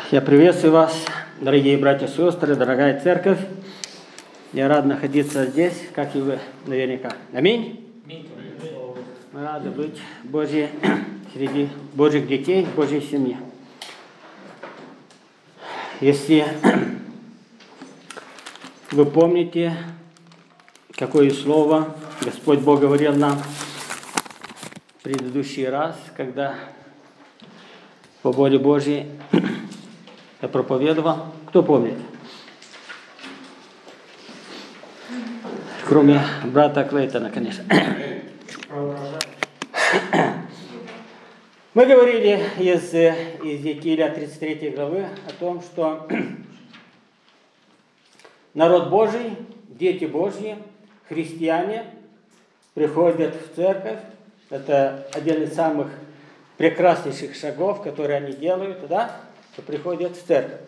Я приветствую вас, дорогие братья и сестры, дорогая церковь. Я рад находиться здесь, как и вы наверняка. Аминь. Мы рады быть среди Божьих детей, в Божьей семье. Если вы помните, какое слово Господь Бог говорил нам в предыдущий раз, когда по воле Божьей я проповедовал. Кто помнит? Кроме брата Клейтона, конечно. Мы говорили из Иезекииля 33 главы о том, что народ Божий, дети Божьи, христиане приходят в церковь. Это один из самых прекраснейших шагов, которые они делают, да? Что приходят в церковь.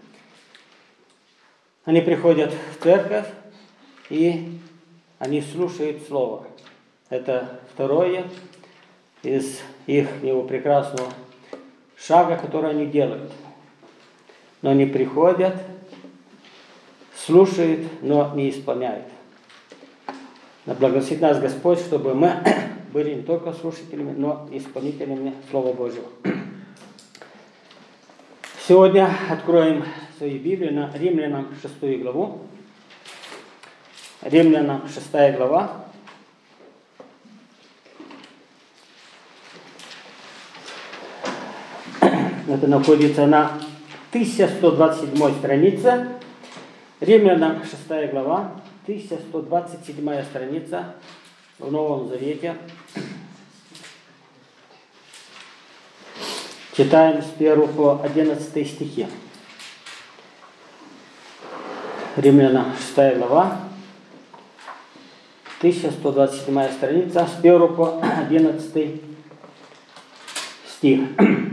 Они приходят в церковь, и они слушают Слово. Это второе из их прекрасного шага, который они делают. Но они приходят, слушают, но не исполняют. Да благословит нас Господь, чтобы мы были не только слушателями, но и исполнителями Слова Божьего. Сегодня откроем свои Библии на Римлянам 6 главу. Римлянам 6 глава. Это находится на 1127 странице. Римлянам 6 глава, 1127 страница в Новом Завете. Читаем с 1 по 11 стихи. Римлянам 6 глава, 1127 страница, с 1 по 11 стих.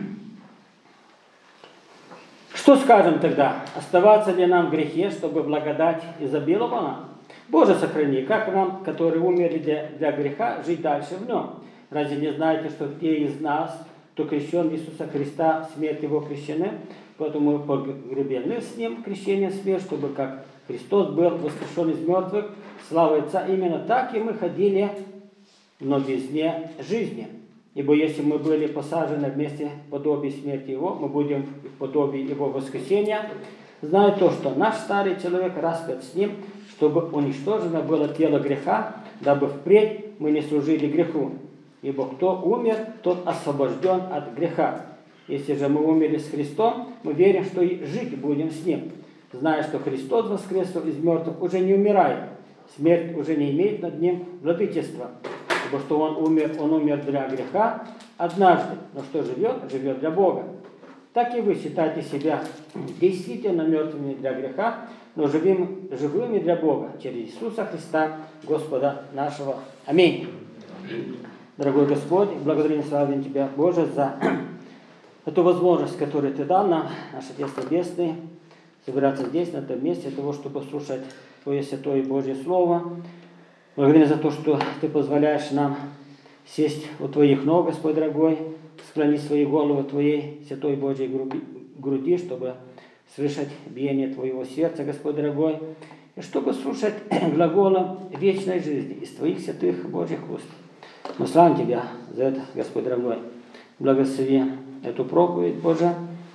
Что скажем тогда? Оставаться ли нам в грехе, чтобы благодать изобиловала? Боже, сохрани, как нам, которые умерли для греха, жить дальше в нем? Разве не знаете, что те из нас, кто крещен Иисуса Христа, в смерть Его крещены, поэтому мы погребены с Ним крещением в смерть, чтобы как Христос был воскрешен из мертвых, слава Отца, именно так и мы ходили в новизне жизни. Ибо если мы были посажены вместе в подобии смерти Его, мы будем в подобии Его воскресения, зная то, что наш старый человек распят с Ним, чтобы уничтожено было тело греха, дабы впредь мы не служили греху. Ибо кто умер, тот освобожден от греха. Если же мы умерли с Христом, мы верим, что и жить будем с Ним. Зная, что Христос воскресил из мертвых, уже не умирает. Смерть уже не имеет над Ним владычества. Ибо что Он умер для греха однажды, но что живет для Бога. Так и вы считайте себя действительно мертвыми для греха, но живыми для Бога, через Иисуса Христа, Господа нашего. Аминь. Дорогой Господь, благодарим и славим Тебя, Боже, за эту возможность, которую Ты дал нам, наш Отец Небесный, собираться здесь, на этом месте, для того, чтобы слушать Твое Святое Божье Слово. Благодарим за то, что Ты позволяешь нам сесть у Твоих ног, Господь дорогой, склонить свои головы Твоей Святой Божьей груди, чтобы слышать биение Твоего сердца, Господь дорогой, и чтобы слушать глаголом вечной жизни из Твоих святых Божьих уст. Мы славим Тебя за это, Господь дорогой. Благослови эту проповедь, Боже.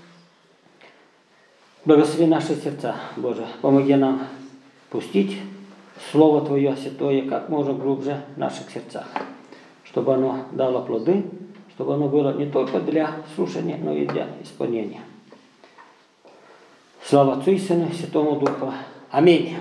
Благослови наши сердца, Боже. Помоги нам пустить Слово Твое святое как можно глубже в наших сердцах, чтобы оно дало плоды, чтобы оно было не только для слушания, но и для исполнения. Слава Отцу и Сыну и Святому Духу. Аминь.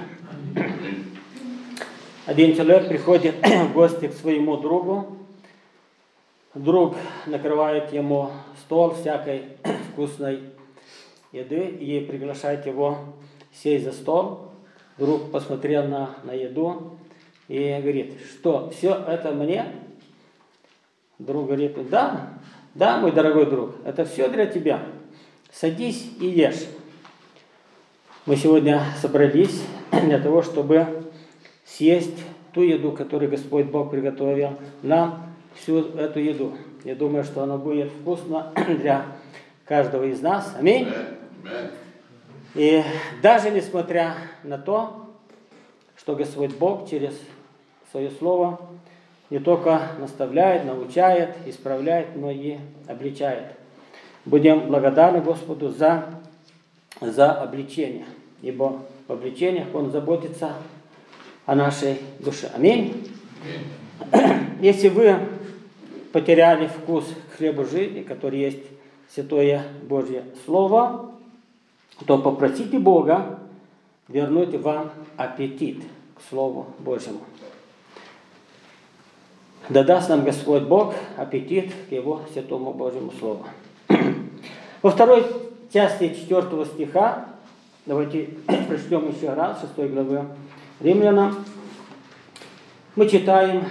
Один человек приходит в гости к своему другу. Друг накрывает ему стол всякой вкусной еды и приглашает его сесть за стол. Друг посмотрел на еду и говорит: что, все это мне? Друг говорит: да, мой дорогой друг, это все для тебя. Садись и ешь. Мы сегодня собрались для того, чтобы съесть ту еду, которую Господь Бог приготовил нам, всю эту еду. Я думаю, что она будет вкусна для каждого из нас. Аминь. И даже несмотря на то, что Господь Бог через свое Слово не только наставляет, научает, исправляет, но и обличает. Будем благодарны Господу за обличение, ибо в обличениях Он заботится о нашей душе. Аминь. Если вы потеряли вкус к хлебу жизни, который есть Святое Божье Слово, то попросите Бога вернуть вам аппетит к Слову Божьему. Да даст нам Господь Бог аппетит к Его Святому Божьему Слову. Во второй части 4 стиха, давайте прочтем еще раз, 6 главы Римлянам, мы читаем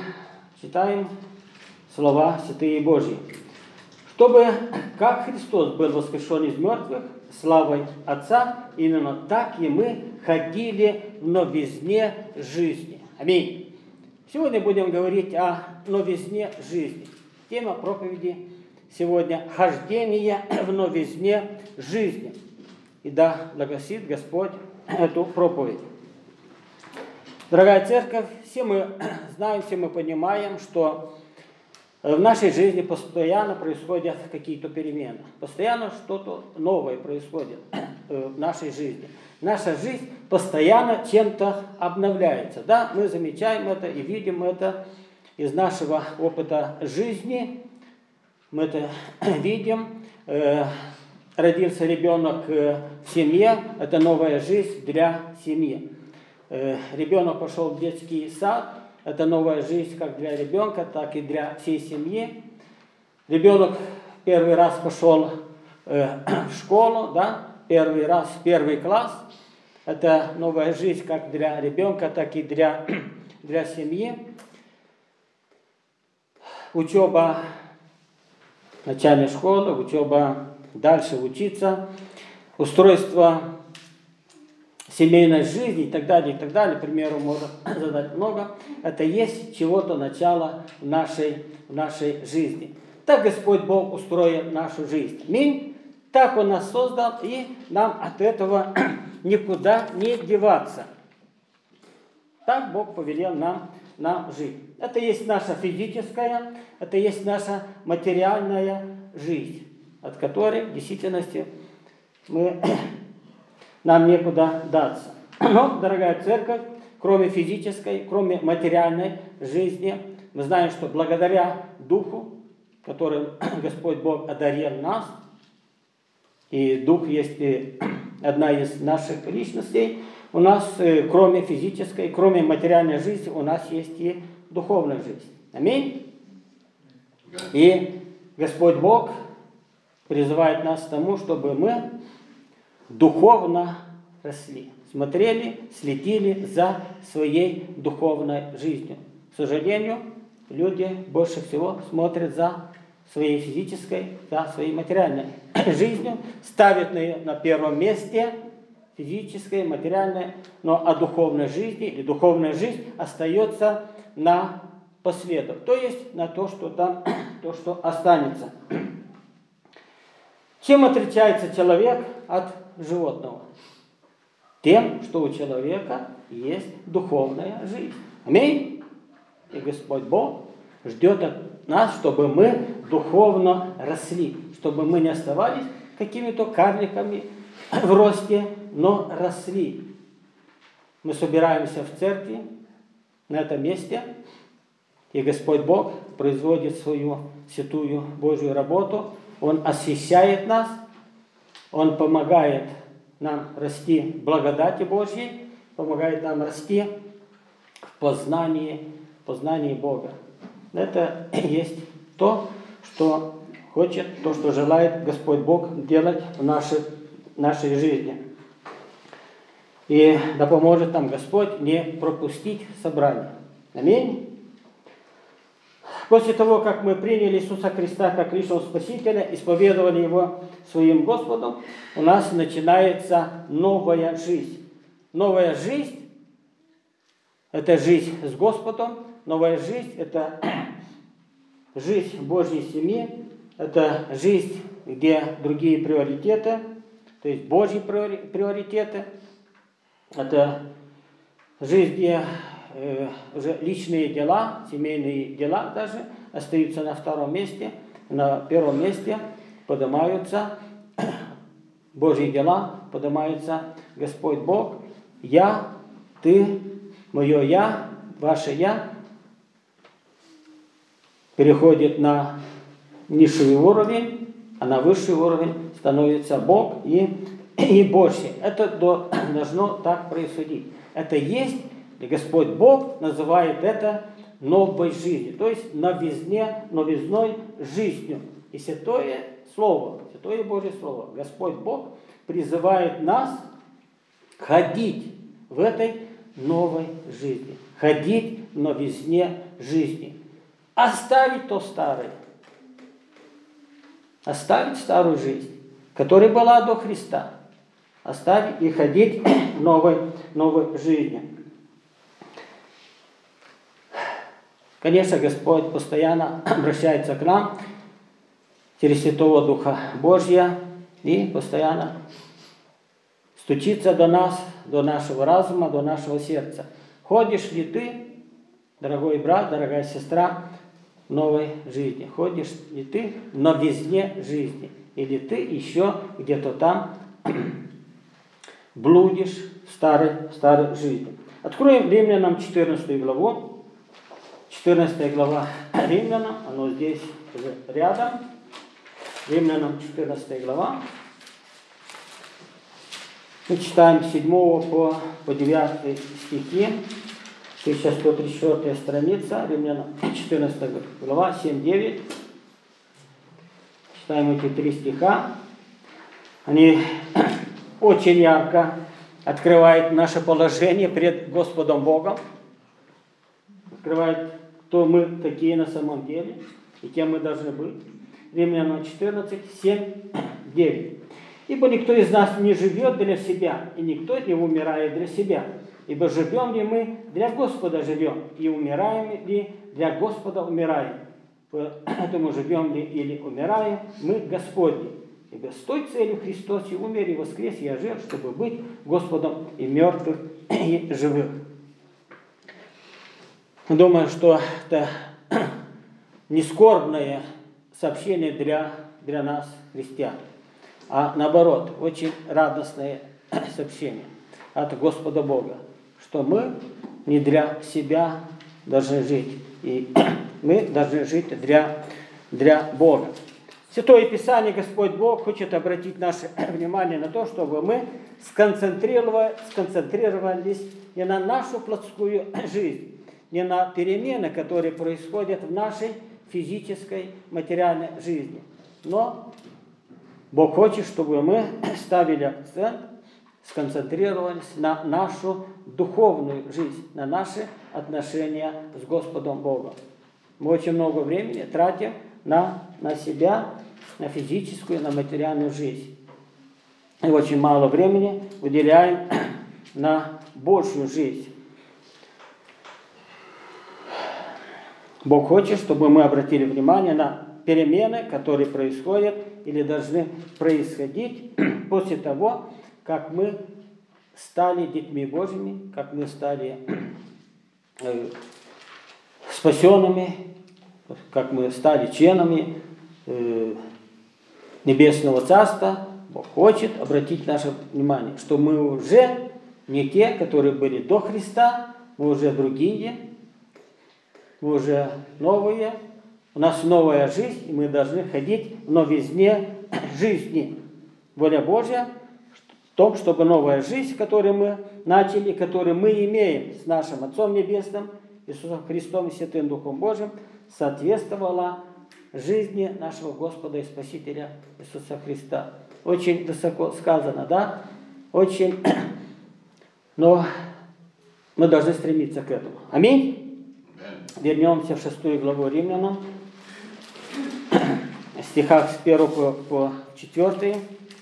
слова Святые Божьи. Чтобы, как Христос был воскрешен из мертвых славой Отца, именно так и мы ходили в новизне жизни. Аминь. Сегодня будем говорить о новизне жизни. Тема проповеди сегодня – хождение в новизне жизни. И да благословит Господь эту проповедь. Дорогая церковь, все мы знаем, все мы понимаем, что в нашей жизни постоянно происходят какие-то перемены. Постоянно что-то новое происходит в нашей жизни. Наша жизнь постоянно чем-то обновляется. Да, мы замечаем это и видим это из нашего опыта жизни. Мы это видим. Родился ребенок в семье, это новая жизнь для семьи. Ребенок пошел в детский сад, это новая жизнь как для ребенка, так и для всей семьи. Ребенок первый раз пошел в школу, да, первый раз в первый класс. Это новая жизнь как для ребенка, так и для семьи. Учеба начальной школы, учеба дальше учиться, устройство семейной жизни и так далее, к примеру, можно задать много. Это есть чего-то начало в нашей жизни. Так Господь Бог устроил нашу жизнь. Аминь. Так Он нас создал, и нам от этого никуда не деваться. Так Бог повелел нам жить. Это есть наша физическая, это есть наша материальная жизнь, от которой в действительности нам некуда даться. Но, дорогая церковь, кроме физической, кроме материальной жизни, мы знаем, что благодаря Духу, которым Господь Бог одарил нас, и Дух есть одна из наших личностей, у нас, кроме физической, кроме материальной жизни, у нас есть и духовная жизнь. Аминь. И Господь Бог призывает нас к тому, чтобы мы духовно росли, смотрели, следили за своей духовной жизнью. К сожалению, люди больше всего смотрят за своей физической, за своей материальной жизнью, ставят ее на первом месте, физическое, материальное, но о духовной жизни или духовная жизнь остается на последу, то есть на то, что там, то, что останется. Чем отличается человек от животного? Тем, что у человека есть духовная жизнь. Аминь. И Господь Бог ждет от нас, чтобы мы духовно росли, чтобы мы не оставались какими-то карликами в росте, но росли. Мы собираемся в церкви, на этом месте, и Господь Бог производит свою святую Божью работу. Он освящает нас, Он помогает нам расти в благодати Божьей, помогает нам расти в познании Бога. Это есть то, что хочет, то, что желает Господь Бог делать в нашей жизни. И да поможет нам Господь не пропустить собрание. Аминь. После того, как мы приняли Иисуса Христа как личного Спасителя, исповедовали Его своим Господом, у нас начинается новая жизнь. Новая жизнь – это жизнь с Господом. Новая жизнь – это жизнь в Божьей семье. Это жизнь, где другие приоритеты. то есть Божьи приоритеты. Это жизнь, уже личные дела, семейные дела даже остаются на втором месте. На первом месте поднимаются Божьи дела, поднимается Господь Бог. Я, ты, мое я, ваше я переходит на низший уровень, а на высший уровень становится Бог и Божье. Это должно так происходить. Это есть, и Господь Бог называет это новой жизнью, то есть новизной жизнью. И Святое Слово, Святое Божье Слово, Господь Бог призывает нас ходить в этой новой жизни, ходить в новизне жизни, оставить то старое, оставить старую жизнь, которая была до Христа, оставить и ходить в новой жизни. Конечно, Господь постоянно обращается к нам через Святого Духа Божия и постоянно стучится до нас, до нашего разума, до нашего сердца. Ходишь ли ты, дорогой брат, дорогая сестра, в новой жизни? Ходишь ли ты в новизне жизни? Или ты еще где-то там блудишь в старой жизни? Откроем Римлянам 14 главу. 14 глава Римлянам, оно здесь рядом. Римлянам 14 глава. Мы читаем с 7 по 9 стихи. 1134 страница, Римлянам 14 глава, 7-9. Читаем эти 3 стиха. Они очень ярко открывают наше положение пред Господом Богом. Открывает, кто мы такие на самом деле и кем мы должны быть. Римлянам 14, 7, 9. Ибо никто из нас не живет для себя, и никто не умирает для себя. Ибо живем ли мы, для Господа живем, и умираем ли, для Господа умираем. Поэтому живем ли или умираем, мы Господни. Ибо с той целью Христос и умер, и воскрес, и ожил, чтобы быть Господом и мертвых, и живых. Думаю, что это не скорбное сообщение для нас, христиан, а наоборот, очень радостное сообщение от Господа Бога, что мы не для себя должны жить, и мы должны жить для Бога. Святое Писание, Господь Бог хочет обратить наше внимание на то, чтобы мы сконцентрировались не на нашу плотскую жизнь, не на перемены, которые происходят в нашей физической, материальной жизни. Но Бог хочет, чтобы мы ставили акцент, сконцентрировались на нашу духовную жизнь, на наши отношения с Господом Богом. Мы очень много времени тратим на себя, на физическую, на материальную жизнь. И очень мало времени выделяем на Божью жизнь. Бог хочет, чтобы мы обратили внимание на перемены, которые происходят или должны происходить после того, как мы стали детьми Божьими, как мы стали спасенными, как мы стали членами Небесного Царства. Бог хочет обратить наше внимание, что мы уже не те, которые были до Христа, мы уже другие, мы уже новые, у нас новая жизнь, и мы должны ходить в новизне жизни. Воля Божья в том, чтобы новая жизнь, которую мы начали, которую мы имеем с нашим Отцом Небесным, Иисусом Христом и Святым Духом Божьим, соответствовала жизни нашего Господа и Спасителя Иисуса Христа. Очень высоко сказано, да? Очень, но мы должны стремиться к этому. Аминь. Вернемся в 6 главу Римлянам, в стихах с 1 по 4.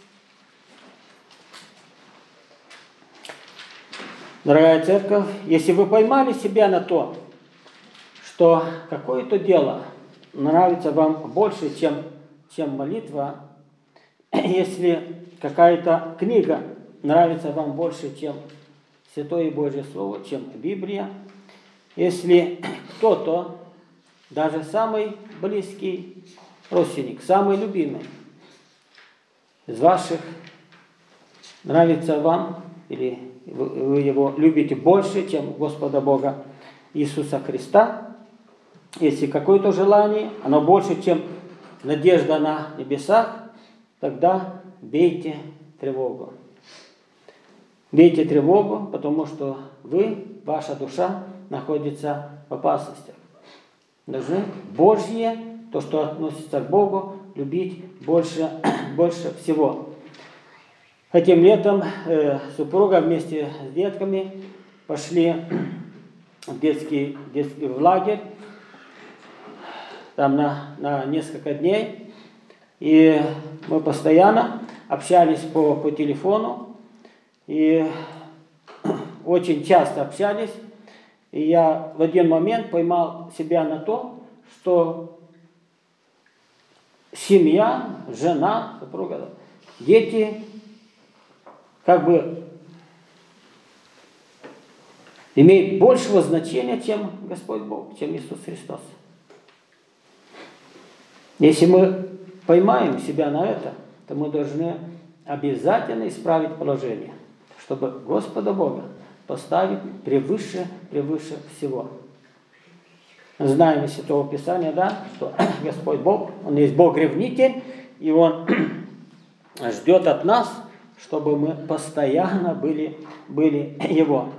Дорогая церковь, если вы поймали себя на то, что какое-то дело нравится вам больше, чем молитва, если какая-то книга нравится вам больше, чем Святое Божье Слово, чем Библия. Если кто-то, даже самый близкий родственник, самый любимый из ваших, нравится вам, или вы его любите больше, чем Господа Бога Иисуса Христа, если какое-то желание, оно больше, чем надежда на небесах, тогда бейте тревогу. Бейте тревогу, потому что вы, ваша душа, находится в опасностях. Должны Божье, то, что относится к Богу, любить больше всего. Этим летом супруга вместе с детками пошли в детский лагерь, там на несколько дней. И мы постоянно общались по телефону. И очень часто общались. И я в один момент поймал себя на то, что семья, жена, супруга, дети как бы имеют большего значения, чем Господь Бог, чем Иисус Христос. Если мы поймаем себя на это, то мы должны обязательно исправить положение, чтобы Господа Бога поставить превыше всего. Знаем из Святого Писания, да, что Господь Бог, Он есть Бог-ревнитель, и Он ждет от нас, чтобы мы постоянно были Его.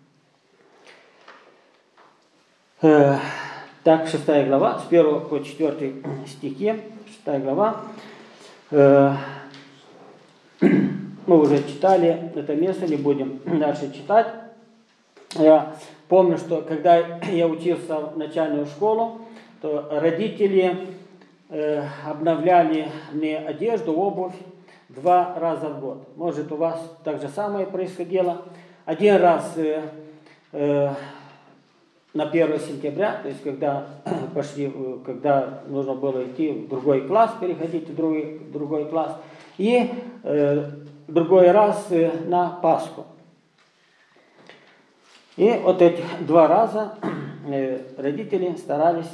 Так, 6 глава, с 1 по 4 стихи, 6 глава. Мы уже читали это место, не будем дальше читать. Я помню, что когда я учился в начальную школу, то родители обновляли мне одежду, обувь 2 раза в год. Может, у вас так же самое происходило. Один раз на 1 сентября, то есть когда нужно было идти в другой класс, переходить в другой класс, и другой раз на Пасху. И вот эти 2 раза родители старались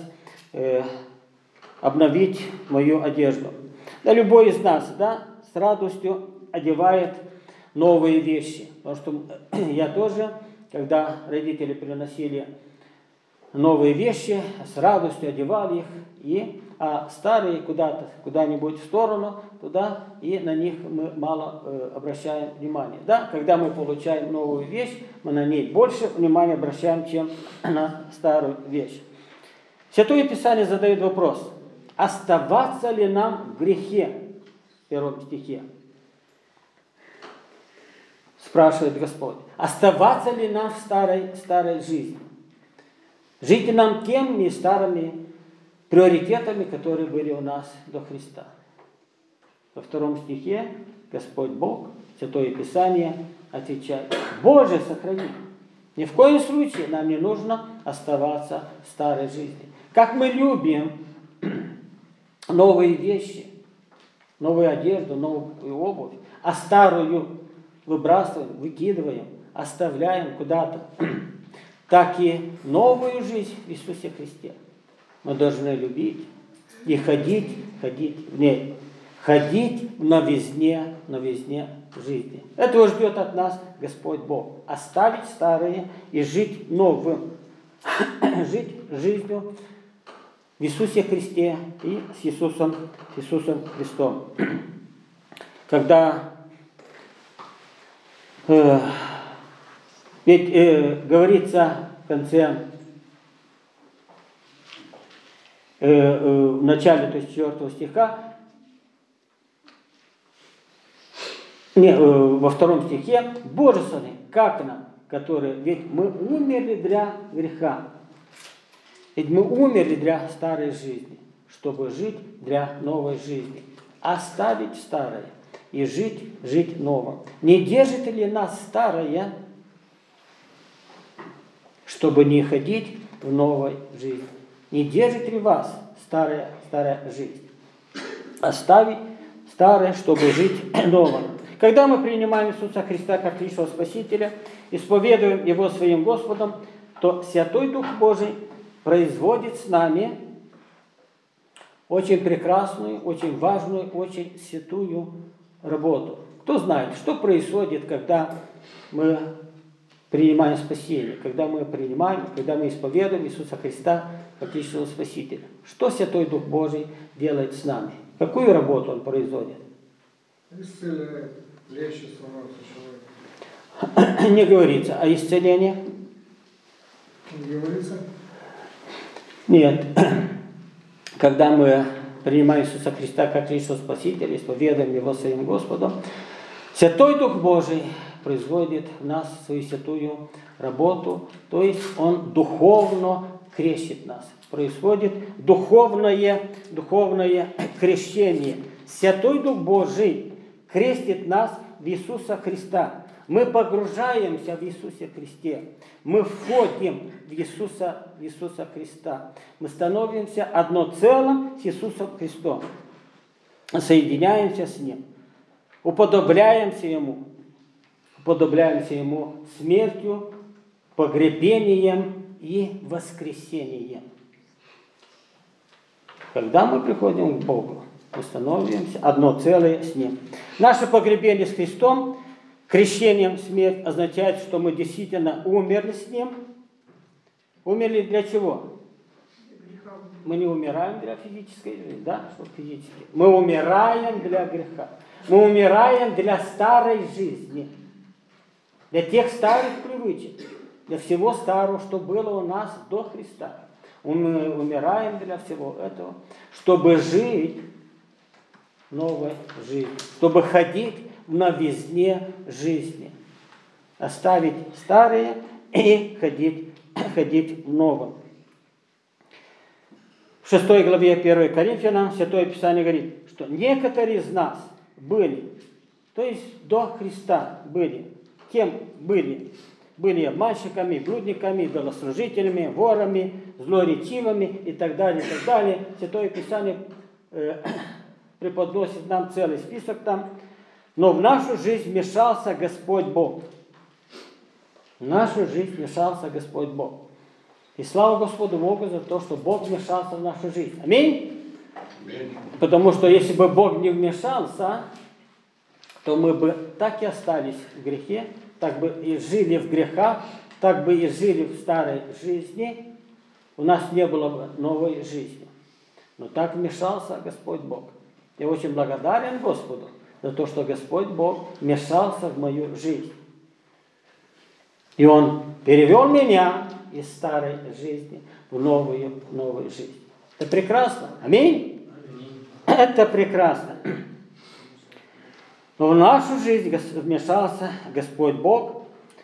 обновить мою одежду. Да, любой из нас, да, с радостью одевает новые вещи. Потому что я тоже, когда родители приносили новые вещи, с радостью одевал их, а старые куда-нибудь в сторону, туда, и на них мы мало обращаем внимание. Да, когда мы получаем новую вещь, мы на ней больше внимания обращаем, чем на старую вещь. Святое Писание задает вопрос: оставаться ли нам в грехе? В 1 стихе спрашивает Господь. Оставаться ли нам в старой жизни? Жить ли нам теми старыми приоритетами, которые были у нас до Христа? Во 2 стихе Господь Бог, Святое Писание отвечает: Боже, сохрани! Ни в коем случае нам не нужно оставаться в старой жизни. Как мы любим новые вещи, новую одежду, новую обувь, а старую выбрасываем, выкидываем, оставляем куда-то, так и новую жизнь в Иисусе Христе мы должны любить и ходить в ней. Ходить на новизне жизни. Этого ждет от нас Господь Бог. Оставить старые и жить новым. Жить жизнью в Иисусе Христе и с Иисусом Христом. Когда ведь говорится в конце, в начале, то есть 4 стиха, во 2 стихе: Боже сохрани, как нам, которые, ведь мы умерли для греха, ведь мы умерли для старой жизни, чтобы жить для новой жизни, оставить старое и жить новым. Не держит ли нас старое, чтобы не ходить в новой жизни? Не держит ли вас старая жизнь? Оставить старое, чтобы жить новым. Когда мы принимаем Иисуса Христа как личного Спасителя, исповедуем Его своим Господом, то Святой Дух Божий производит с нами очень прекрасную, очень важную, очень святую работу. Кто знает, что происходит, когда мы принимаем спасение, когда мы исповедуем Иисуса Христа как личного Спасителя? Что Святой Дух Божий делает с нами? Какую работу Он производит? Исцеляет, лечит, становится человек. Не говорится о исцелении. Не говорится? Нет. Когда мы принимаем Иисуса Христа как личного Спасителя, исповедуем Его своим Господом, Святой Дух Божий производит в нас свою святую работу, то есть Он духовно крестит нас. Происходит духовное крещение. Святой Дух Божий крестит нас в Иисуса Христа. Мы погружаемся в Иисусе Христе. Мы входим в Иисуса Христа. Мы становимся одно целым с Иисусом Христом. Соединяемся с Ним. Уподобляемся Ему смертью, погребением и воскресением. Когда мы приходим к Богу, мы становимся одно целое с Ним. Наше погребение с Христом, крещением в смерть, означает, что мы действительно умерли с Ним. Умерли для чего? Мы не умираем для физической жизни, да? Что физически? Мы умираем для греха. Мы умираем для старой жизни. Для тех старых привычек. Для всего старого, что было у нас до Христа. Мы умираем для всего этого, чтобы жить новой жизнью. Чтобы ходить в новизне жизни. Оставить старое и ходить в новом. В 6 главе 1 Коринфянам Святое Писание говорит, что некоторые из нас были, то есть до Христа были, кем были? Были обманщиками, блудниками, идолослужителями, ворами, злоречивыми и так далее, и так далее. Святое Писание преподносит нам целый список там. Но в нашу жизнь вмешался Господь Бог. В нашу жизнь вмешался Господь Бог. И слава Господу Богу за то, что Бог вмешался в нашу жизнь. Аминь? Аминь. Потому что если бы Бог не вмешался, то мы бы так и остались в грехе, так бы и жили в грехах, так бы и жили в старой жизни, у нас не было бы новой жизни. Но так вмешался Господь Бог. Я очень благодарен Господу за то, что Господь Бог вмешался в мою жизнь. И Он перевел меня из старой жизни в новую жизнь. Это прекрасно. Аминь? Это прекрасно. Но в нашу жизнь вмешался Господь Бог.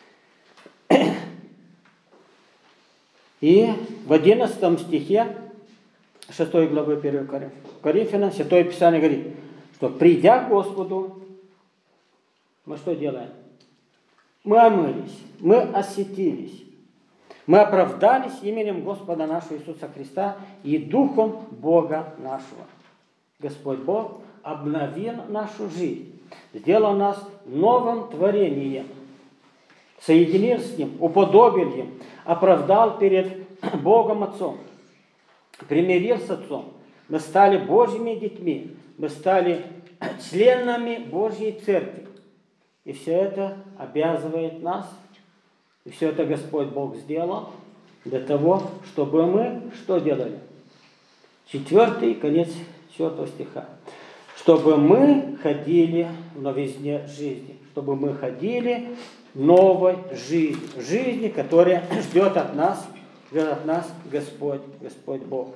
И в 11 стихе 6 главы 1 Коринфянам Святое Писание говорит, что придя к Господу, мы что делаем? Мы омылись, мы осветились, мы оправдались именем Господа нашего Иисуса Христа и Духом Бога нашего. Господь Бог обновил нашу жизнь, сделал нас новым творением, соединил с Ним, уподобил им, оправдал перед Богом Отцом, примирил с Отцом. Мы стали Божьими детьми, мы стали членами Божьей Церкви. И все это обязывает нас, и все это Господь Бог сделал для того, чтобы мы что делали? 4, конец 4 стиха. Чтобы мы ходили в новизне жизни, чтобы мы ходили в новой жизни, жизни, которая ждет от нас Господь Бог.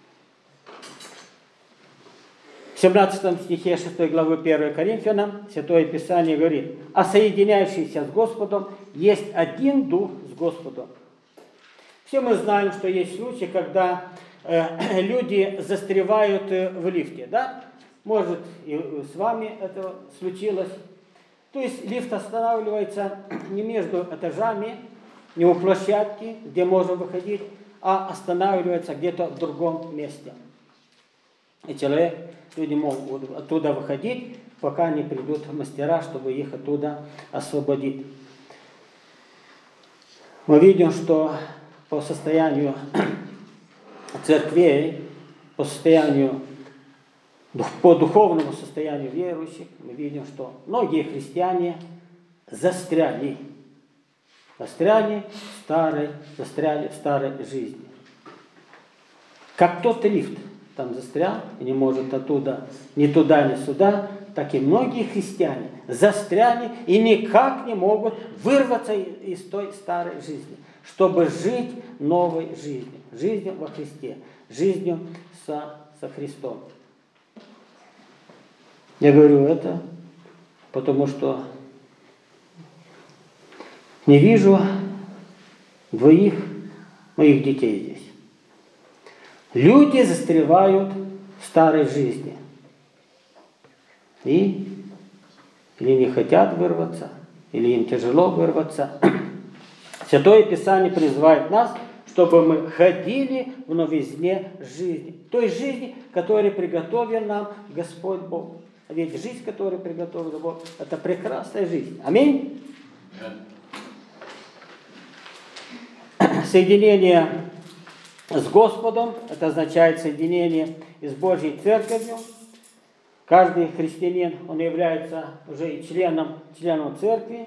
В 17 стихе 6 главы 1 Коринфянам Святое Писание говорит, а соединяющийся с Господом есть один Дух с Господом. Все мы знаем, что есть случаи, когда люди застревают в лифте, да? Может, и с вами это случилось. То есть лифт останавливается не между этажами, не у площадки, где можно выходить, а останавливается где-то в другом месте. И люди могут оттуда выходить, пока не придут мастера, чтобы их оттуда освободить. Мы видим, что по состоянию церквей, по духовному состоянию верующих, мы видим, что многие христиане застряли в старой жизни. Как тот лифт там застрял и не может оттуда ни туда, ни сюда, так и многие христиане застряли и никак не могут вырваться из той старой жизни, чтобы жить новой жизнью, жизнью во Христе, жизнью со Христом. Я говорю это, потому что не вижу двоих моих детей здесь. Люди застревают в старой жизни. Или не хотят вырваться, или им тяжело вырваться. Святое Писание призывает нас, чтобы мы ходили в новизне жизни. Той жизни, которую приготовил нам Господь Бог. Ведь жизнь, которую приготовил Бог, это прекрасная жизнь. Аминь. Соединение с Господом, это означает соединение с Божьей Церковью. Каждый христианин, он является уже членом Церкви.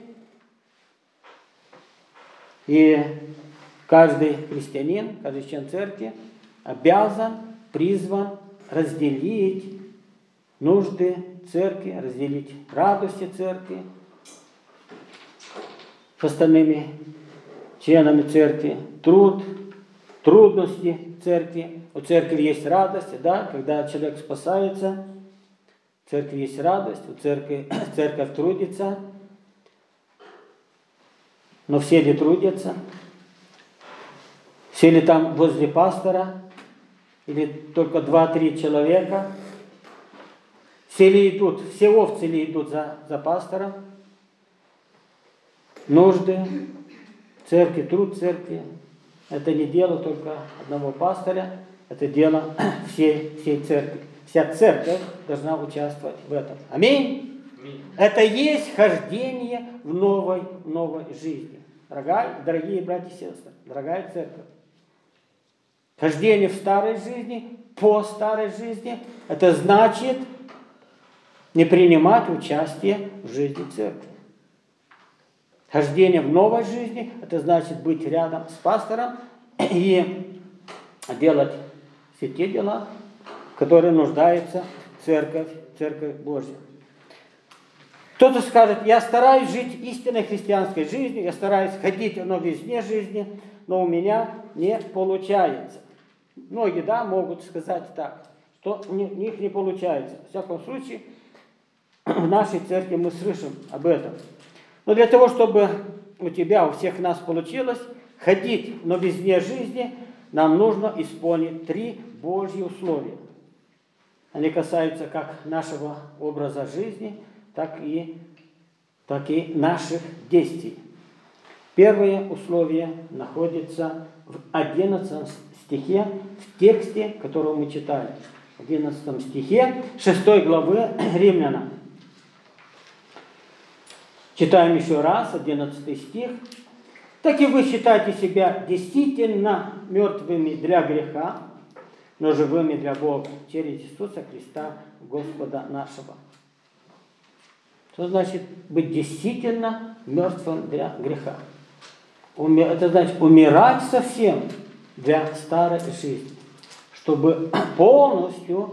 И каждый христианин, каждый член Церкви обязан, призван разделить нужды Церкви, разделить радости Церкви с остальными членами Церкви, трудности Церкви. У Церкви есть радость, да, когда человек спасается, в Церкви есть радость, Церковь трудится. Но все ли трудятся? Все ли там возле пастора? Или только 2-3 человека? Все овцы ли идут за пастором? Нужды Церкви, труд Церкви. Это не дело только одного пастыря, это дело всей Церкви. Вся Церковь должна участвовать в этом. Аминь. Это есть хождение в новой жизни. Дорогие братья и сестры, дорогая Церковь. Хождение в старой жизни, по старой жизни, это значит не принимать участие в жизни Церкви. Хождение в новой жизни, это значит быть рядом с пастором и делать все те дела, в которые нуждается Церковь Божья. Кто-то скажет: я стараюсь жить истинной христианской жизнью, я стараюсь ходить в новизне жизни, но у меня не получается. Многие, могут сказать так, что у них не получается. В всяком случае, в нашей церкви мы слышим об этом. Но для того, чтобы у всех нас получилось ходить в новизне жизни, нам нужно исполнить 3 Божьи условия. Они касаются как нашего образа жизни, так и наших действий. Первое условие находится в 11 стихе, в тексте, который мы читали. В 11 стихе 6 главы Римлянам. Читаем еще раз, 11 стих. «Так и вы считаете себя действительно мертвыми для греха, но живыми для Бога, через Иисуса Христа, Господа нашего». Что значит быть действительно мертвым для греха? Это значит умирать совсем для старой жизни, чтобы полностью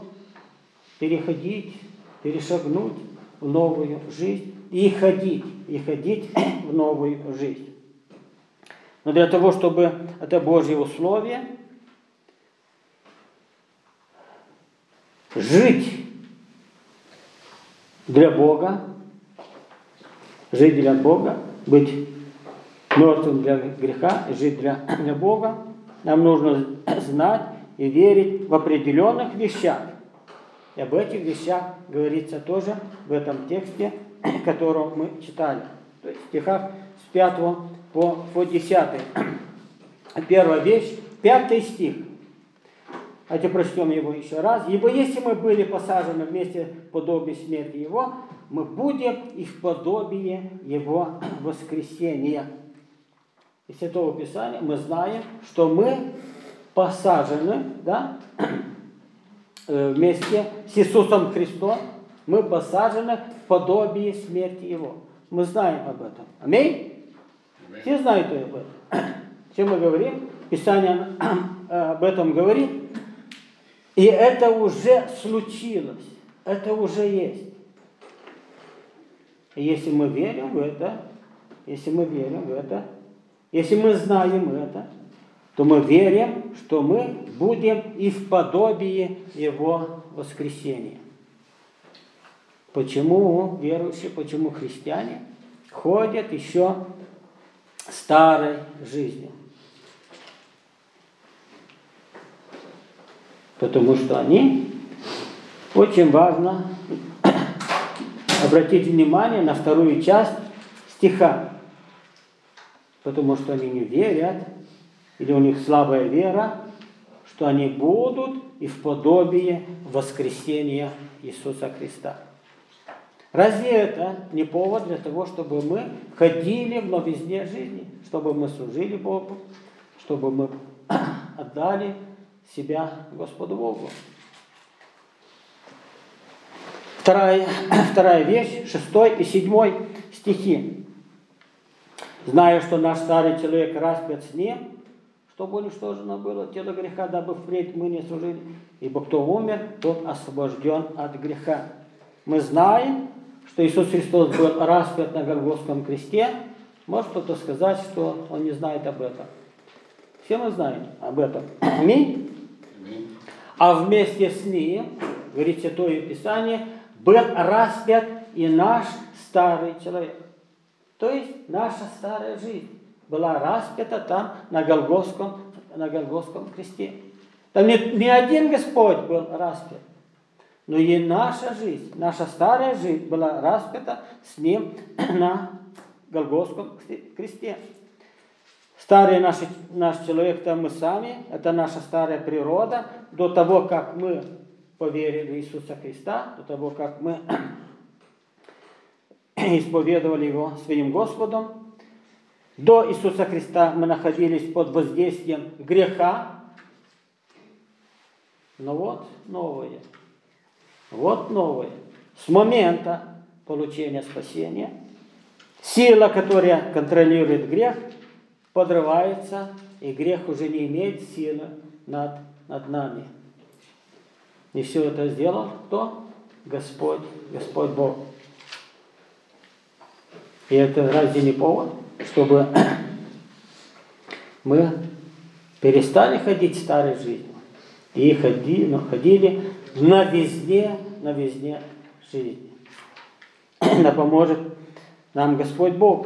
перешагнуть в новую жизнь и ходить в новую жизнь. Но для того, чтобы это Божье условие, жить для Бога, быть мертвым для греха и жить для Бога, нам нужно знать и верить в определенных вещах. И об этих вещах говорится тоже в этом тексте, который мы читали. То есть в стихах с 5 по 10. Первая вещь, 5 стих. Давайте прочтем его еще раз. «Ибо если мы были посажены вместе в подобие смерти Его, мы будем и в подобие Его воскресения. Из Святого Писания мы знаем, что мы посажены, да, вместе с Иисусом Христом, мы посажены в подобие смерти Его. Мы знаем об этом. Аминь? Все знают об этом. Чем мы говорим? Писание об этом говорит. И это уже случилось. Это уже есть. И если мы верим в это, если мы знаем это, то мы верим, что мы будем и в подобии Его воскресения. Почему верующие, почему христиане ходят еще старой жизнью? Потому что они, очень важно обратить внимание на вторую часть стиха. Потому что они не верят, или у них слабая вера, что они будут и в подобии воскресения Иисуса Христа. Разве это не повод для того, чтобы мы ходили в новизне жизни, чтобы мы служили Богу, чтобы мы отдали себя Господу Богу? Вторая вещь, 6 и 7 стихи. «Зная, что наш старый человек распят с ним, чтобы уничтожено было тело греха, дабы впредь мы не служили, ибо кто умер, тот освобожден от греха». Мы знаем, что Иисус Христос был распят на Голгофском кресте. Может кто-то сказать, что он не знает об этом? Все мы знаем об этом. Аминь. А вместе с ним, говорит Святое Писание, был распят и наш старый человек. То есть наша старая жизнь была распята там на Голгофском кресте. Там не один Господь был распят, но и наша жизнь, наша старая жизнь была распята с Ним на Голгофском кресте. Старый наш человек, там мы сами, это наша старая природа, до того, как мы поверили в Иисуса Христа, до того, как мы исповедовали Его своим Господом. До Иисуса Христа мы находились под воздействием греха. Но вот новое. С момента получения спасения сила, которая контролирует грех, подрывается, и грех уже не имеет силы над нами. И все это сделал кто? Господь Бог. И это разве не повод, чтобы мы перестали ходить старой жизнью и ходили в новизне жизни. Да поможет нам Господь Бог.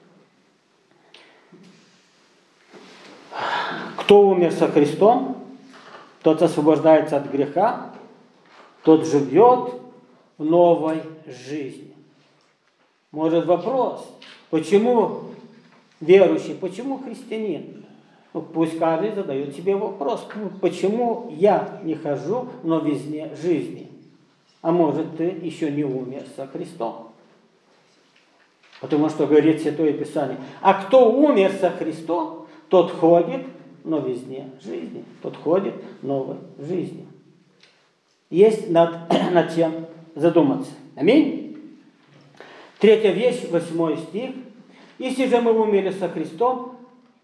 Кто умер со Христом, тот освобождается от греха, тот живет в новой жизни. Может вопрос, почему верующий, почему христианин? Пусть каждый задает себе вопрос, почему я не хожу в новизне жизни? А может, ты еще не умер со Христом? Потому что говорит Святое Писание, а кто умер со Христом, тот ходит в новизне жизни, тот ходит в новой жизни. Есть над чем задуматься. Аминь. Третья вещь, 8 стих. Если же мы умерли со Христом,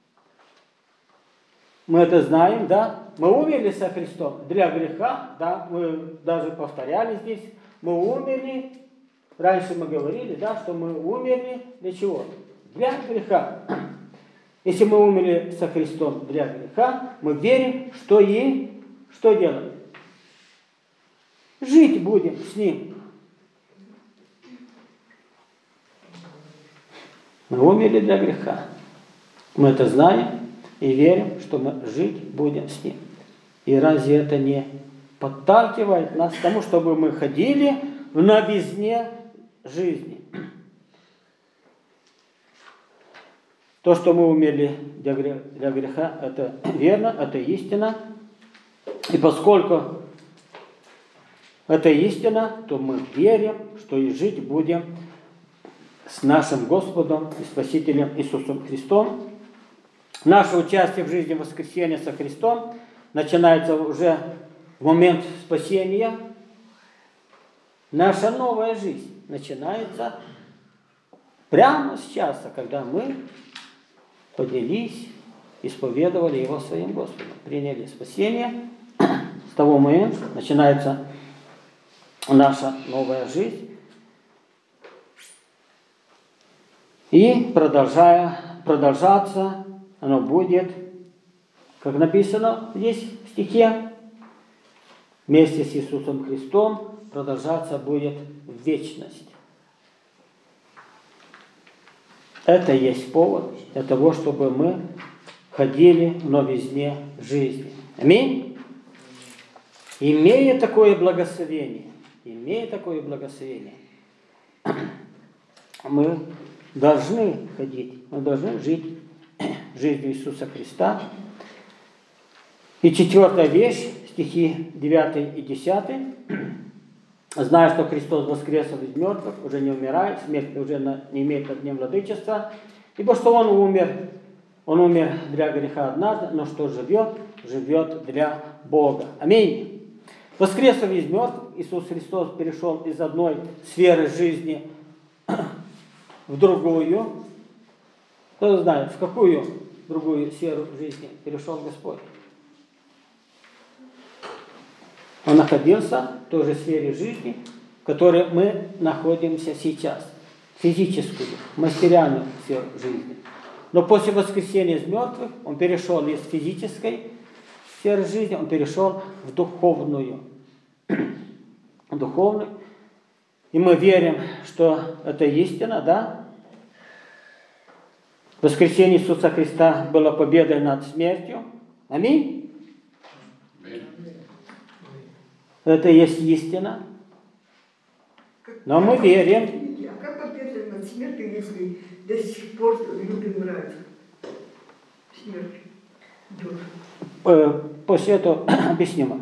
мы это знаем, да? Мы умерли со Христом для греха, да? Мы даже повторяли здесь. Мы умерли, раньше мы говорили, да, что мы умерли для чего? Для греха. Если мы умерли со Христом для греха, мы верим, что делаем? Жить будем с Ним. Мы умерли для греха. Мы это знаем и верим, что мы жить будем с Ним. И разве это не подталкивает нас к тому, чтобы мы ходили в новизне жизни? То, что мы умерли для греха, это верно, это истина. И поскольку это истина, то мы верим, что и жить будем с нашим Господом и Спасителем Иисусом Христом. Наше участие в жизни воскресения со Христом начинается уже в момент спасения. Наша новая жизнь начинается прямо с часа, когда мы поднялись, исповедовали Его своим Господом, приняли спасение. С того момента начинается наша новая жизнь. И продолжаться оно будет, как написано здесь в стихе, вместе с Иисусом Христом продолжаться будет в вечность. Это есть повод для того, чтобы мы ходили в новизне жизни. Аминь. Имея такое благословение, мы должны ходить, мы должны жить жизнью Иисуса Христа. И 4 вещь, стихи 9 и 10. Зная, что Христос воскрес из мертвых, уже не умирает, смерть уже не имеет над ним владычества, ибо что Он умер для греха однажды, но что живет для Бога. Аминь. Воскресив из мертвых, Иисус Христос перешел из одной сферы жизни в другую. Кто знает, в какую другую сферу жизни перешел Господь? Он находился в той же сфере жизни, в которой мы находимся сейчас. Физическую, материальную сферу жизни. Но после воскресения из мертвых он перешел из физической сферы жизни, он перешел в духовную. И мы верим, что это истина, да? Воскресение Иисуса Христа было победой над смертью. Аминь. Это есть истина. Но мы верим. А как победа над смертью, если до сих пор люди умирают? Смерть. После этого объяснимо.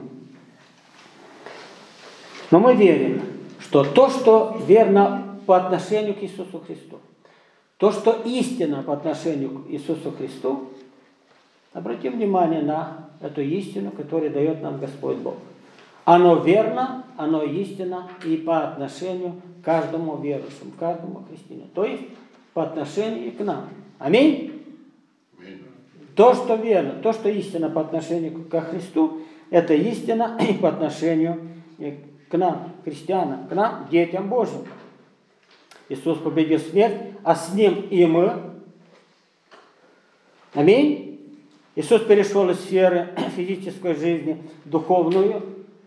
Но мы верим, что то, что верно по отношению к Иисусу Христу, то, что истина по отношению к Иисусу Христу, обратим внимание на эту истину, которую дает нам Господь Бог. Оно верно, оно истинно и по отношению к каждому верующему, каждому христианину. То есть по отношению к нам. Аминь? То, что верно, то, что истина по отношению ко Христу, это истина и по отношению к нам, христианам, к нам, детям Божьим. Иисус победил смерть, а с Ним и мы. Аминь? Иисус перешел из сферы физической жизни в духовную,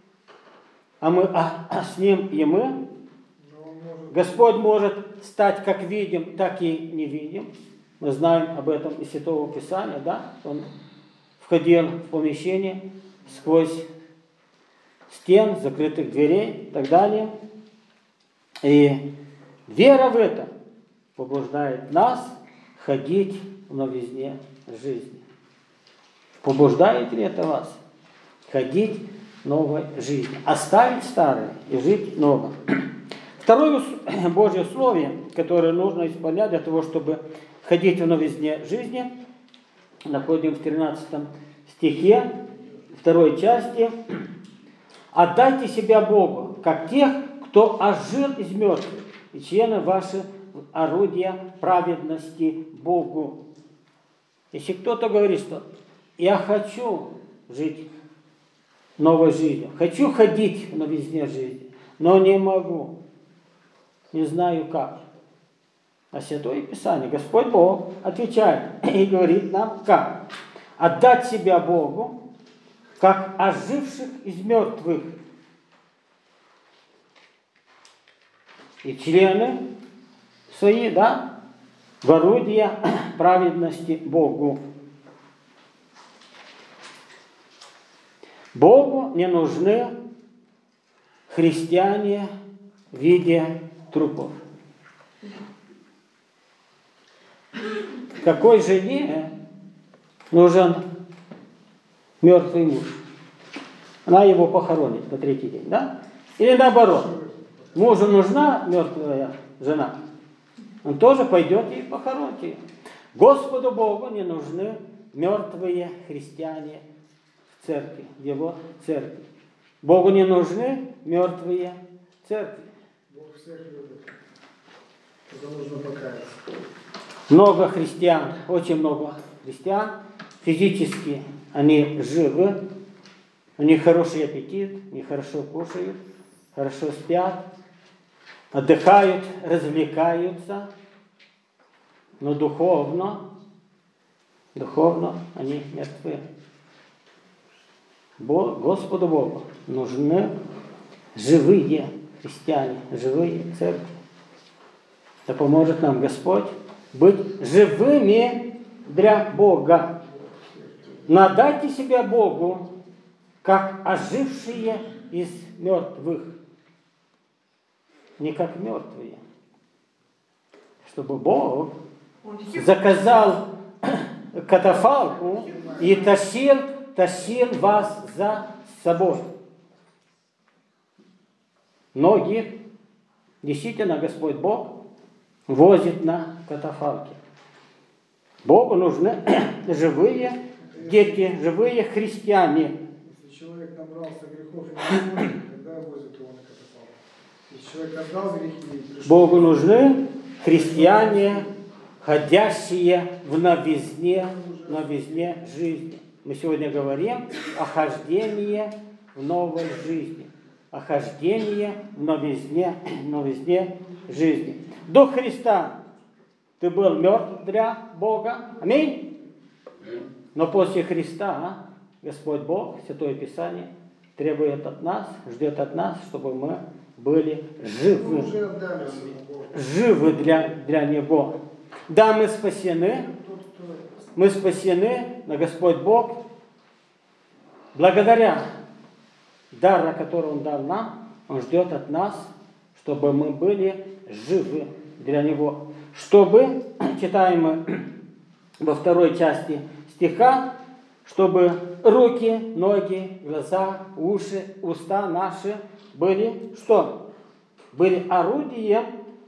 а с Ним и мы. Господь может стать как видим, так и не видим. Мы знаем об этом из Святого Писания, да? Он входил в помещение сквозь стен, закрытых дверей и так далее. И вера в это побуждает нас ходить в новизне жизни. Побуждает ли это вас ходить в новой жизни? Оставить старое и жить новым. Второе Божье условие, которое нужно исполнять для того, чтобы ходить в новизне жизни, находим в 13 стихе, второй части. «Отдайте себя Богу, как тех, кто ожил из мертвых, и члены ваши орудия праведности Богу». Если кто-то говорит, что я хочу жить новой жизнью, хочу ходить в новизне жизни, но не могу, не знаю как. А Святое Писание, Господь Бог отвечает и говорит нам как? Отдать себя Богу, как оживших из мертвых. И члены свои, да, в орудия праведности Богу. Богу не нужны христиане в виде трупов. Какой жене нужен мертвый муж? Она его похоронит на 3-й день, да? Или наоборот, мужу нужна мертвая жена, он тоже пойдет и похоронит ее. Господу Богу не нужны мертвые христиане в церкви, в его церкви. Богу не нужны мертвые церкви. Бог всех любит. Это нужно покаяться. Много христиан, очень много христиан, физически они живы, у них хороший аппетит, они хорошо кушают, хорошо спят, отдыхают, развлекаются, но духовно они мертвы. Господу Богу нужны живые христиане, живые церкви. Да поможет нам Господь быть живыми для Бога. Надайте себя Богу, как ожившие из мертвых. Не как мертвые. Чтобы Бог заказал катафалку и тащил вас за собой. Ноги действительно Господь Бог возит на катафалке. Богу нужны живые дети, живые христиане. Если человек набрался грехов и не возит, тогда возит его на катафалк. Если человек отдал грехи и пришел... Богу нужны христиане, ходящие в новизне жизни. Мы сегодня говорим о хождении в новой жизни. О хождении в новизне жизни. До Христа ты был мертв для Бога. Аминь. Но после Христа Господь Бог, Святое Писание, требует от нас, ждет от нас, чтобы мы были живы. Живы для Него. Да, мы спасены, но Господь Бог, благодаря дару, который Он дал нам, Он ждет от нас, чтобы мы были живы для Него. Чтобы, читаем мы во второй части стиха, чтобы руки, ноги, глаза, уши, уста наши были что? Были орудием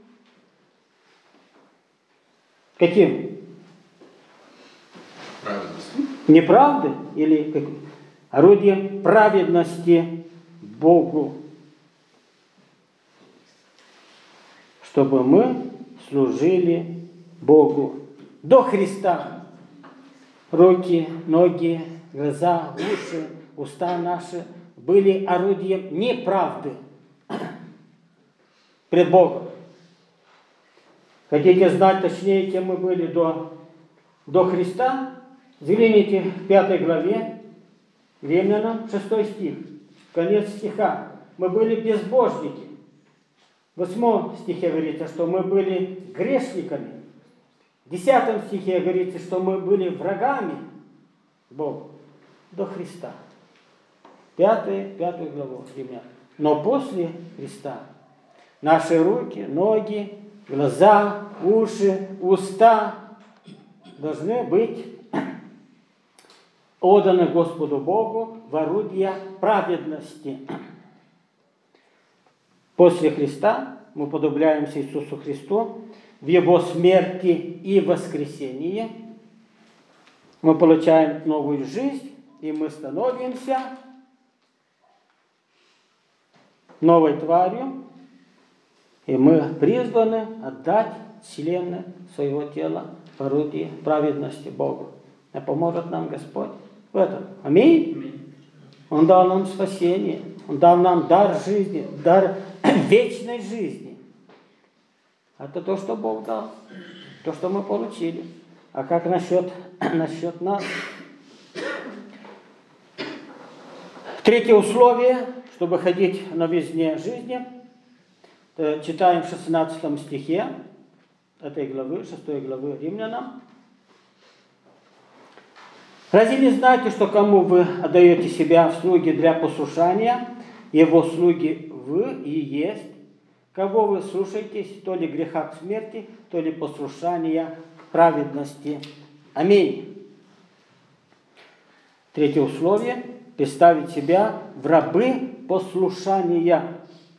каким? Неправды или каким? Орудием праведности Богу. Чтобы мы служили Богу. До Христа руки, ноги, глаза, уши, уста наши были орудием неправды пред Богом. Хотите знать точнее, кем мы были до Христа? Взгляните в 5 главе, Римлянам 6 стих, конец стиха. Мы были безбожники. В 8 стихе говорится, что мы были грешниками. В 10 стихе говорится, что мы были врагами Бога до Христа. 5 главу Римлян. Но после Христа наши руки, ноги, глаза, уши, уста должны быть отданы Господу Богу в орудие праведности. После Христа мы подобляемся Иисусу Христу в Его смерти и воскресении. Мы получаем новую жизнь, и мы становимся новой тварью, и мы призваны отдать члены своего тела в орудие праведности Богу. И поможет нам Господь в этом. Аминь. Он дал нам спасение, Он дал нам дар жизни, дар вечной жизни. Это то, что Бог дал, то, что мы получили. А как насчет нас? Третье условие, чтобы ходить в новизне жизни, читаем в 16 стихе этой главы, 6 главы Римлянам. Разве не знаете, что кому вы отдаете себя в слуги для послушания, Его слуги вы и есть, кого вы слушаетесь, то ли греха к смерти, то ли послушания к праведности. Аминь. Третье условие – представить себя в рабы послушания.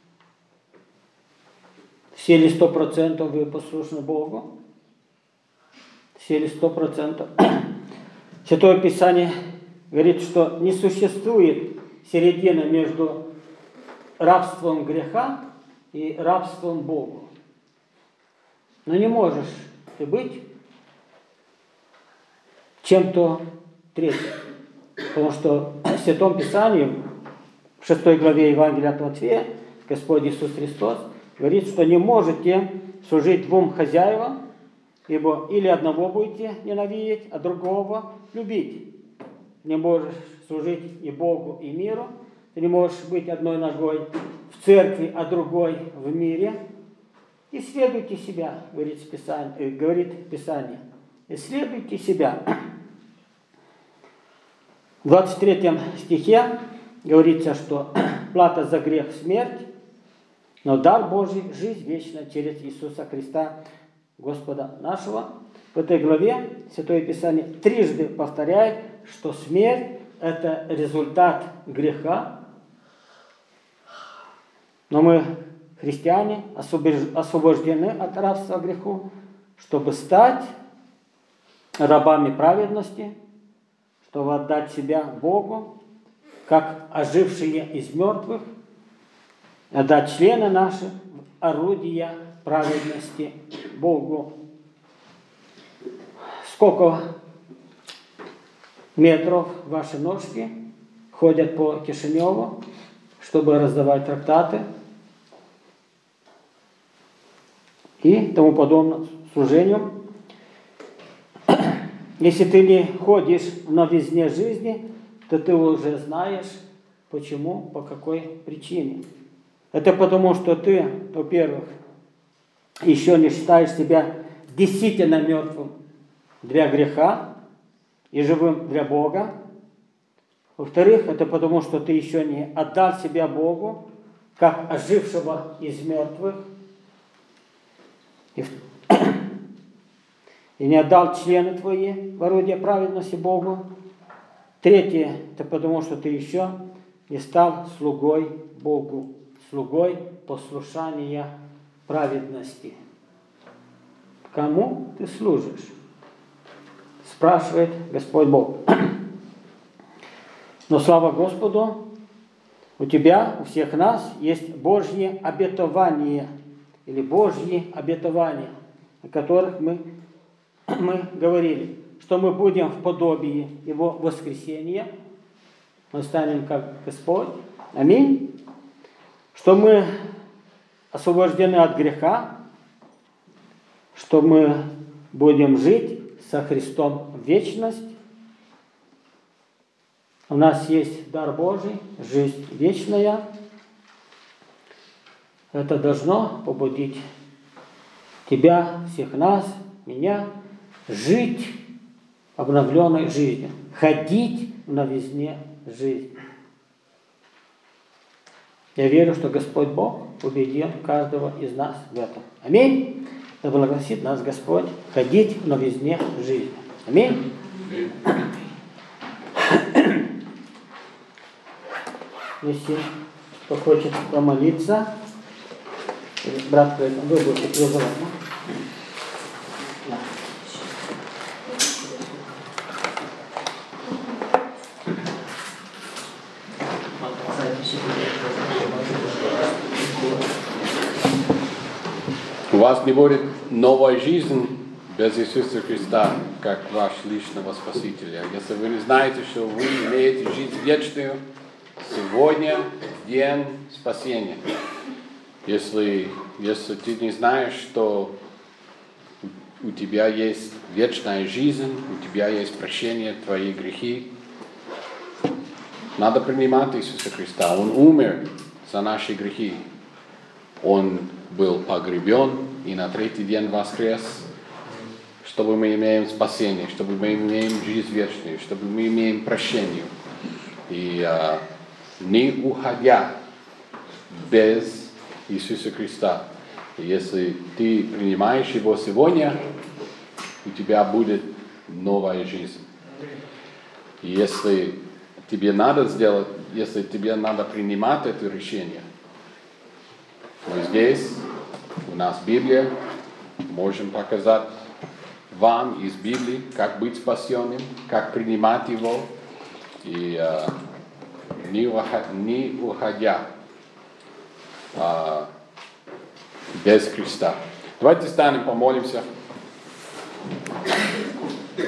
Все ли 100% вы послушны Богу? Все ли 100%? Святое Писание говорит, что не существует середины между рабством греха и рабством Богу. Но не можешь ты быть чем-то третьим. Потому что в Святом Писании, в 6 главе Евангелия от Матфея, Господь Иисус Христос говорит, что не можете служить двум хозяевам, ибо или одного будете ненавидеть, а другого любить. Не можешь служить и Богу, и миру. Ты не можешь быть одной ногой в церкви, а другой в мире. Исследуйте себя, говорит Писание. Исследуйте себя. В 23 стихе говорится, что плата за грех – смерть, но дар Божий – жизнь вечная через Иисуса Христа, Господа нашего. В этой главе Святое Писание трижды повторяет, что смерть – это результат греха. Но мы, христиане, освобождены от рабства греху, чтобы стать рабами праведности, чтобы отдать себя Богу, как ожившие из мертвых, отдать члены наши в орудия праведности Богу. Сколько метров ваши ножки ходят по Кишиневу, чтобы раздавать трактаты и тому подобное служению. Если ты не ходишь в новизне жизни, то ты уже знаешь, почему, по какой причине. Это потому, что ты, во-первых, еще не считаешь себя действительно мертвым для греха и живым для Бога. Во-вторых, это потому, что ты еще не отдал себя Богу, как ожившего из мертвых, и не отдал члены твои в орудие праведности Богу. Третье, это потому, что ты еще не стал слугой Богу, слугой послушания праведности. Кому ты служишь? Спрашивает Господь Бог. Но слава Господу, у тебя, у всех нас есть Божье обетование, или Божьи обетования, о которых мы говорили, что мы будем в подобии Его воскресения, мы станем как Господь. Аминь. Что мы освобождены от греха, что мы будем жить со Христом в вечность. У нас есть дар Божий, жизнь вечная. Это должно побудить тебя, всех нас, меня, жить обновленной жизнью, ходить в новизне жизни. Я верю, что Господь Бог убедил каждого из нас в этом. Аминь. Да благословит нас Господь ходить в новизне жизни. Аминь. Если кто хочет помолиться, брат, вы будете призывать. У вас не будет новой жизни без Иисуса Христа, как ваш личного Спасителя. Если вы не знаете, что вы имеете жизнь вечную, сегодня день спасения. Если ты не знаешь, что у тебя есть вечная жизнь, у тебя есть прощение твоих грехи, надо принимать Иисуса Христа. Он умер за наши грехи. Он был погребен и на третий день воскрес, чтобы мы имеем спасение, чтобы мы имеем жизнь вечную, чтобы мы имеем прощение. И не уходя без Иисуса Христа. И если ты принимаешь Его сегодня, у тебя будет новая жизнь. И если тебе надо принимать это решение, мы здесь, У нас Библия, можем показать вам из Библии, как быть спасенным, как принимать его, и не уходя без Христа. Давайте станем, помолимся.